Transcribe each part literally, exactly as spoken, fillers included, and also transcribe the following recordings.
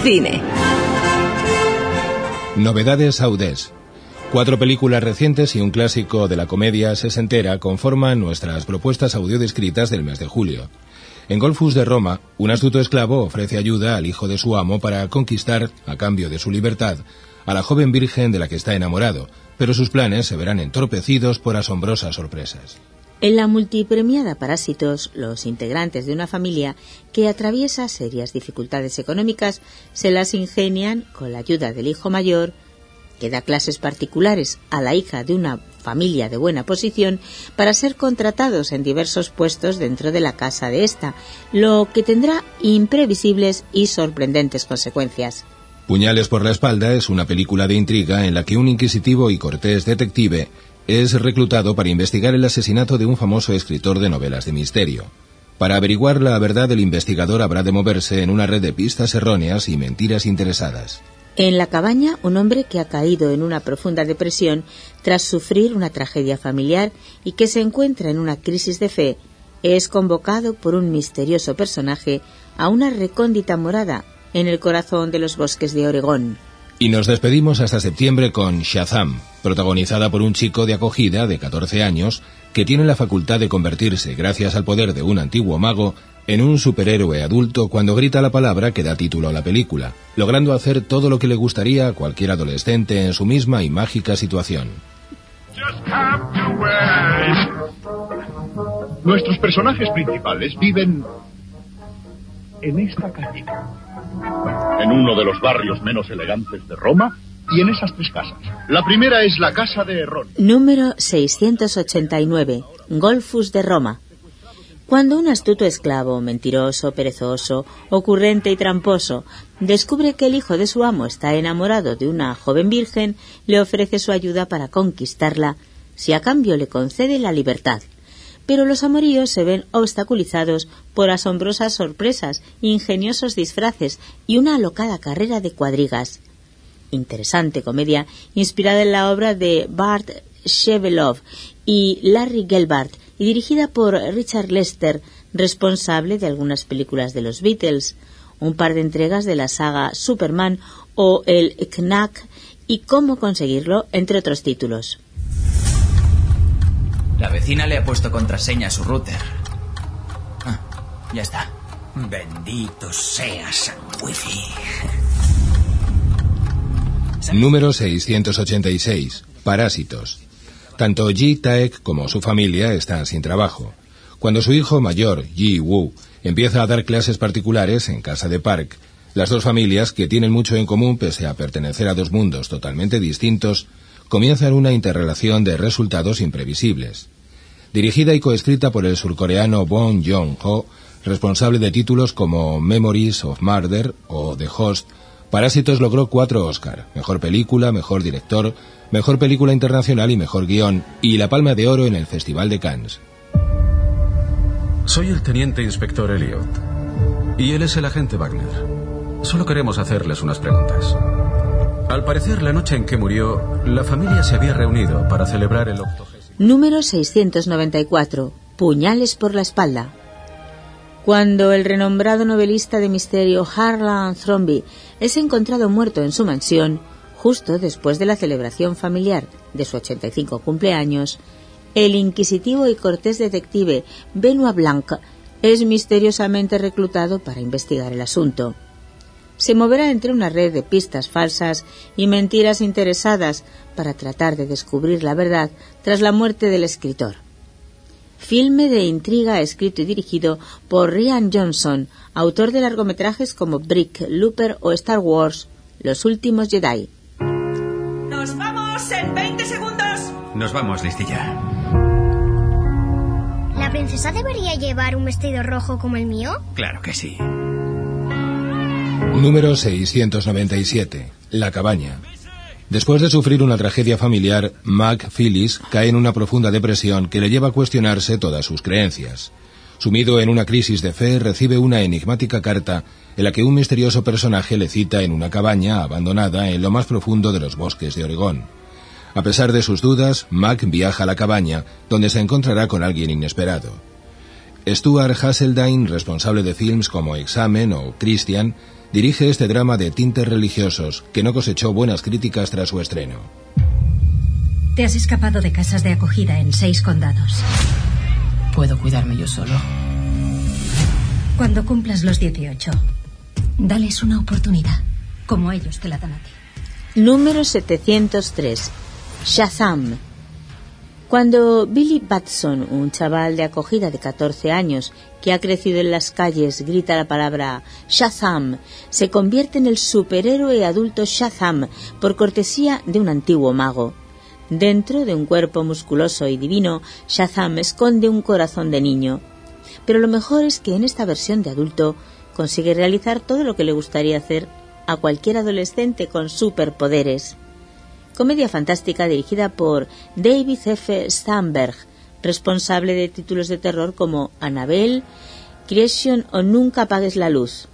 Cine. Novedades Audés. Cuatro películas recientes y un clásico de la comedia sesentera conforman nuestras propuestas audiodescritas del mes de julio. En Golfus de Roma, un astuto esclavo ofrece ayuda al hijo de su amo para conquistar, a cambio de su libertad, a la joven virgen de la que está enamorado, pero sus planes se verán entorpecidos por asombrosas sorpresas. En la multipremiada Parásitos, los integrantes de una familia que atraviesa serias dificultades económicas se las ingenian con la ayuda del hijo mayor, que da clases particulares a la hija de una familia de buena posición para ser contratados en diversos puestos dentro de la casa de esta, lo que tendrá imprevisibles y sorprendentes consecuencias. Puñales por la espalda es una película de intriga en la que un inquisitivo y cortés detective es reclutado para investigar el asesinato de un famoso escritor de novelas de misterio. Para averiguar la verdad, el investigador habrá de moverse en una red de pistas erróneas y mentiras interesadas. En La cabaña, un hombre que ha caído en una profunda depresión tras sufrir una tragedia familiar y que se encuentra en una crisis de fe, es convocado por un misterioso personaje a una recóndita morada en el corazón de los bosques de Oregón. Y nos despedimos hasta septiembre con Shazam, protagonizada por un chico de acogida de catorce años que tiene la facultad de convertirse, gracias al poder de un antiguo mago, en un superhéroe adulto cuando grita la palabra que da título a la película, logrando hacer todo lo que le gustaría a cualquier adolescente en su misma y mágica situación. Nuestros personajes principales viven en esta calle, en uno de los barrios menos elegantes de Roma, y en esas tres casas. La primera es la casa de Herrón. Número seiscientos ochenta y nueve. Golfus de Roma. Cuando un astuto esclavo, mentiroso, perezoso, ocurrente y tramposo, descubre que el hijo de su amo está enamorado de una joven virgen, le ofrece su ayuda para conquistarla, si a cambio le concede la libertad. Pero los amoríos se ven obstaculizados por asombrosas sorpresas, ingeniosos disfraces y una alocada carrera de cuadrigas. Interesante comedia inspirada en la obra de Bart Shevelov y Larry Gelbart y dirigida por Richard Lester, responsable de algunas películas de los Beatles, un par de entregas de la saga Superman o el Knack y Cómo conseguirlo, entre otros títulos. La vecina le ha puesto contraseña a su router. Ah, ya está. Bendito sea San Wifi. Número seiscientos ochenta y seis. Parásitos. Tanto Ji Taek como su familia están sin trabajo. Cuando su hijo mayor, Ji Woo, empieza a dar clases particulares en casa de Park, las dos familias, que tienen mucho en común pese a pertenecer a dos mundos totalmente distintos, comienzan una interrelación de resultados imprevisibles. Dirigida y coescrita por el surcoreano Bong Joon-ho, responsable de títulos como Memories of Murder o The Host, Parásitos logró cuatro Oscar: Mejor Película, Mejor Director, Mejor Película Internacional y Mejor Guión, y la Palma de Oro en el Festival de Cannes. Soy el teniente inspector Elliot, y él es el agente Wagner. Solo queremos hacerles unas preguntas. Al parecer, la noche en que murió, la familia se había reunido para celebrar el octogésimo... Número seiscientos noventa y cuatro. Puñales por la espalda. Cuando el renombrado novelista de misterio Harlan Thrombey es encontrado muerto en su mansión, justo después de la celebración familiar de su ochenta y cinco cumpleaños, el inquisitivo y cortés detective Benoit Blanc es misteriosamente reclutado para investigar el asunto. Se moverá entre una red de pistas falsas y mentiras interesadas para tratar de descubrir la verdad tras la muerte del escritor. Filme de intriga escrito y dirigido por Rian Johnson, autor de largometrajes como Brick, Looper o Star Wars, Los Últimos Jedi. ¡Nos vamos en veinte segundos! Nos vamos, listilla. ¿La princesa debería llevar un vestido rojo como el mío? Claro que sí. Número seiscientos noventa y siete. La cabaña. Después de sufrir una tragedia familiar, Mac Phyllis cae en una profunda depresión que le lleva a cuestionarse todas sus creencias. Sumido en una crisis de fe, recibe una enigmática carta en la que un misterioso personaje le cita en una cabaña abandonada en lo más profundo de los bosques de Oregón. A pesar de sus dudas, Mac viaja a la cabaña, donde se encontrará con alguien inesperado. Stuart Hasseldine, responsable de films como Examen o Christian, dirige este drama de tintes religiosos que no cosechó buenas críticas tras su estreno. Te has escapado de casas de acogida en seis condados. Puedo cuidarme yo solo. Cuando cumplas los dieciocho, dales una oportunidad, como ellos te la dan a ti. Número setecientos tres. Shazam. Cuando Billy Batson, un chaval de acogida de catorce años que ha crecido en las calles, grita la palabra Shazam, se convierte en el superhéroe adulto Shazam por cortesía de un antiguo mago. Dentro de un cuerpo musculoso y divino, Shazam esconde un corazón de niño. Pero lo mejor es que en esta versión de adulto consigue realizar todo lo que le gustaría hacer a cualquier adolescente con superpoderes. Comedia fantástica dirigida por David F. Sandberg, responsable de títulos de terror como Annabelle, Creation o Nunca apagues la luz.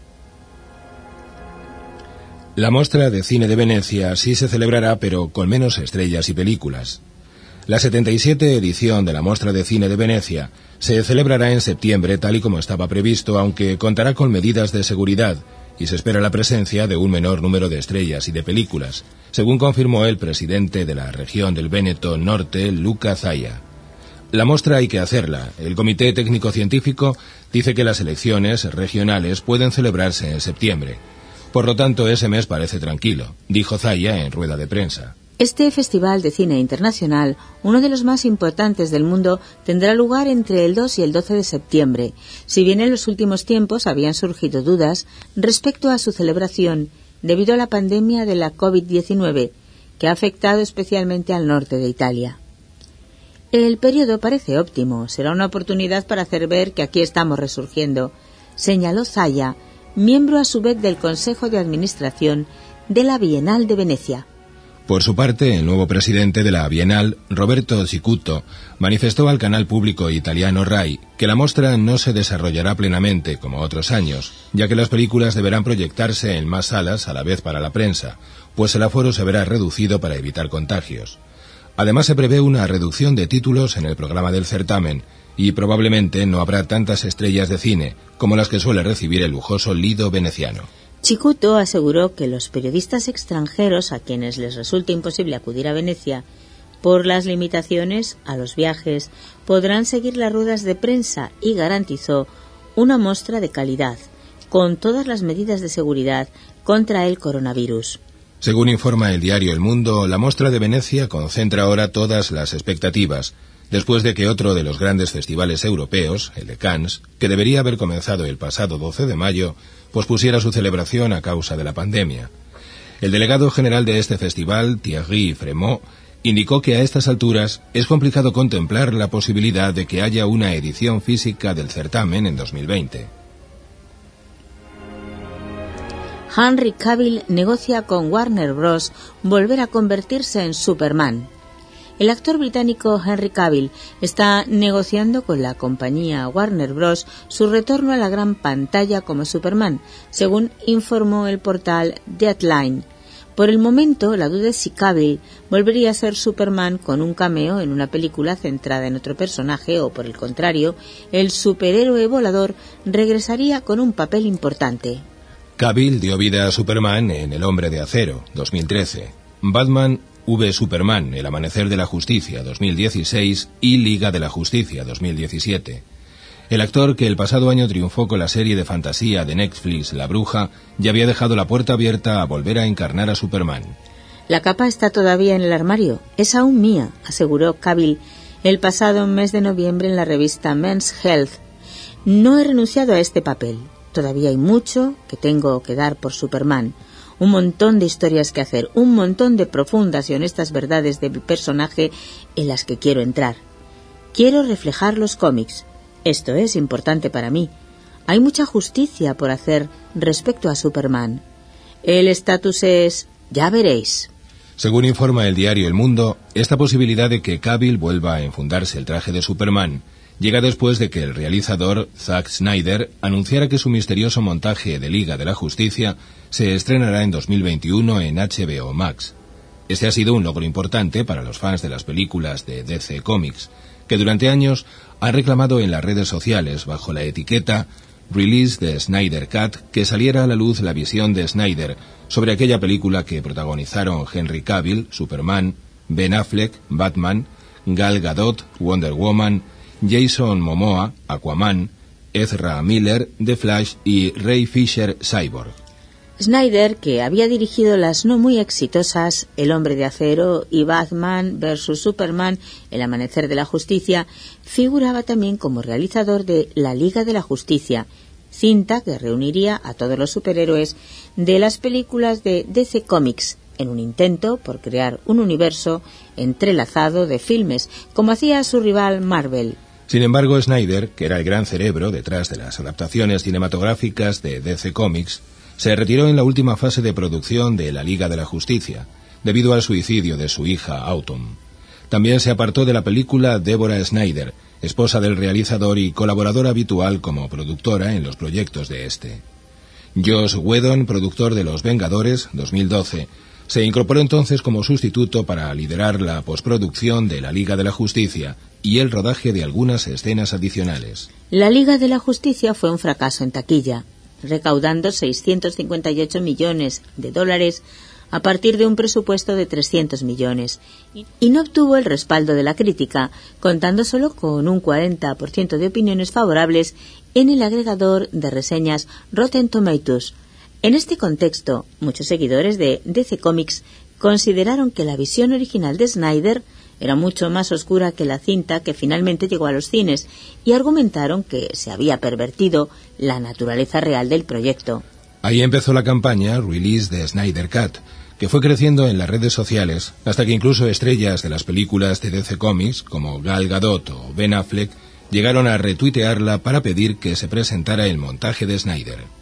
La Mostra de Cine de Venecia sí se celebrará, pero con menos estrellas y películas. La setenta y siete edición de la Mostra de Cine de Venecia se celebrará en septiembre tal y como estaba previsto, aunque contará con medidas de seguridad y se espera la presencia de un menor número de estrellas y de películas, según confirmó el presidente de la región del Véneto Norte, Luca Zaia. La mostra hay que hacerla. El Comité Técnico Científico dice que las elecciones regionales pueden celebrarse en septiembre. Por lo tanto, ese mes parece tranquilo, dijo Zaia en rueda de prensa. Este Festival de Cine Internacional, uno de los más importantes del mundo, tendrá lugar entre el dos y el doce de septiembre, si bien en los últimos tiempos habían surgido dudas respecto a su celebración debido a la pandemia de la COVID diecinueve, que ha afectado especialmente al norte de Italia. El periodo parece óptimo, será una oportunidad para hacer ver que aquí estamos resurgiendo, señaló Zaia, miembro a su vez del Consejo de Administración de la Bienal de Venecia. Por su parte, el nuevo presidente de la Bienal, Roberto Cicuto, manifestó al canal público italiano Rai que la mostra no se desarrollará plenamente como otros años, ya que las películas deberán proyectarse en más salas a la vez para la prensa, pues el aforo se verá reducido para evitar contagios. Además, se prevé una reducción de títulos en el programa del certamen y probablemente no habrá tantas estrellas de cine como las que suele recibir el lujoso Lido veneciano. Cicuto aseguró que los periodistas extranjeros a quienes les resulte imposible acudir a Venecia por las limitaciones a los viajes podrán seguir las ruedas de prensa y garantizó una mostra de calidad, con todas las medidas de seguridad contra el coronavirus. Según informa el diario El Mundo, la Mostra de Venecia concentra ahora todas las expectativas, después de que otro de los grandes festivales europeos, el de Cannes, que debería haber comenzado el pasado doce de mayo, pospusiera su celebración a causa de la pandemia. El delegado general de este festival, Thierry Fremont, indicó que a estas alturas es complicado contemplar la posibilidad de que haya una edición física del certamen en dos mil veinte. Henry Cavill negocia con Warner Bros. Volver a convertirse en Superman. El actor británico Henry Cavill está negociando con la compañía Warner Bros. Su retorno a la gran pantalla como Superman, según informó el portal Deadline. Por el momento, la duda es si Cavill volvería a ser Superman con un cameo en una película centrada en otro personaje o, por el contrario, el superhéroe volador regresaría con un papel importante. Cavill dio vida a Superman en El Hombre de Acero, dos mil trece, Batman V Superman, El Amanecer de la Justicia, dos mil dieciséis y Liga de la Justicia, dos mil diecisiete. El actor, que el pasado año triunfó con la serie de fantasía de Netflix La Bruja, ya había dejado la puerta abierta a volver a encarnar a Superman. La capa está todavía en el armario, es aún mía, aseguró Cavill el pasado mes de noviembre en la revista Men's Health. No he renunciado a este papel. Todavía hay mucho que tengo que dar por Superman, un montón de historias que hacer, un montón de profundas y honestas verdades del personaje en las que quiero entrar. Quiero reflejar los cómics. Esto es importante para mí. Hay mucha justicia por hacer respecto a Superman. El estatus es... ya veréis. Según informa el diario El Mundo, esta posibilidad de que Cavill vuelva a enfundarse el traje de Superman llega después de que el realizador Zack Snyder anunciara que su misterioso montaje de Liga de la Justicia se estrenará en dos mil veintiuno en H B O Max. Este ha sido un logro importante para los fans de las películas de D C Comics, que durante años han reclamado en las redes sociales, bajo la etiqueta Release de Snyder Cut, que saliera a la luz la visión de Snyder sobre aquella película que protagonizaron Henry Cavill, Superman, Ben Affleck, Batman, Gal Gadot, Wonder Woman, Jason Momoa, Aquaman, Ezra Miller, The Flash y Ray Fisher, Cyborg. Snyder, que había dirigido las no muy exitosas El Hombre de Acero y Batman versus Superman, El Amanecer de la Justicia, figuraba también como realizador de La Liga de la Justicia, cinta que reuniría a todos los superhéroes de las películas de D C Comics, en un intento por crear un universo entrelazado de filmes, como hacía su rival Marvel. Sin embargo, Snyder, que era el gran cerebro detrás de las adaptaciones cinematográficas de D C Comics, se retiró en la última fase de producción de La Liga de la Justicia, debido al suicidio de su hija Autumn. También se apartó de la película Deborah Snyder, esposa del realizador y colaboradora habitual como productora en los proyectos de este. Joss Whedon, productor de Los Vengadores, dos mil doce, se incorporó entonces como sustituto para liderar la postproducción de La Liga de la Justicia y el rodaje de algunas escenas adicionales. La Liga de la Justicia fue un fracaso en taquilla, recaudando seiscientos cincuenta y ocho millones de dólares a partir de un presupuesto de trescientos millones, y no obtuvo el respaldo de la crítica, contando solo con un cuarenta por ciento de opiniones favorables en el agregador de reseñas Rotten Tomatoes. En este contexto, muchos seguidores de D C Comics consideraron que la visión original de Snyder era mucho más oscura que la cinta que finalmente llegó a los cines, y argumentaron que se había pervertido la naturaleza real del proyecto. Ahí empezó la campaña Release de Snyder Cut, que fue creciendo en las redes sociales hasta que incluso estrellas de las películas de D C Comics, como Gal Gadot o Ben Affleck, llegaron a retuitearla para pedir que se presentara el montaje de Snyder.